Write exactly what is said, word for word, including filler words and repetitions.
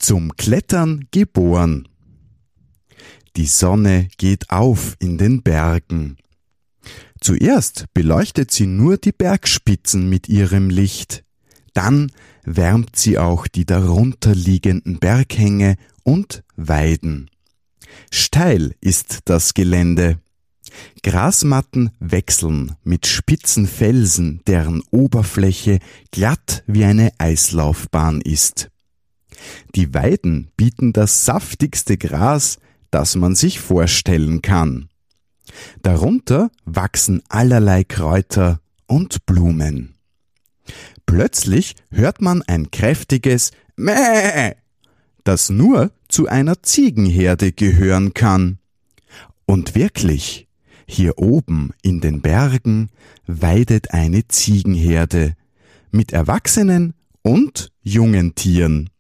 Zum Klettern geboren. Die Sonne geht auf in den Bergen. Zuerst beleuchtet sie nur die Bergspitzen mit ihrem Licht. Dann wärmt sie auch die darunterliegenden Berghänge und Weiden. Steil ist das Gelände. Grasmatten wechseln mit spitzen Felsen, deren Oberfläche glatt wie eine Eislaufbahn ist. Die Weiden bieten das saftigste Gras, das man sich vorstellen kann. Darunter wachsen allerlei Kräuter und Blumen. Plötzlich hört man ein kräftiges Mäh, das nur zu einer Ziegenherde gehören kann. Und wirklich, hier oben in den Bergen weidet eine Ziegenherde mit erwachsenen und jungen Tieren.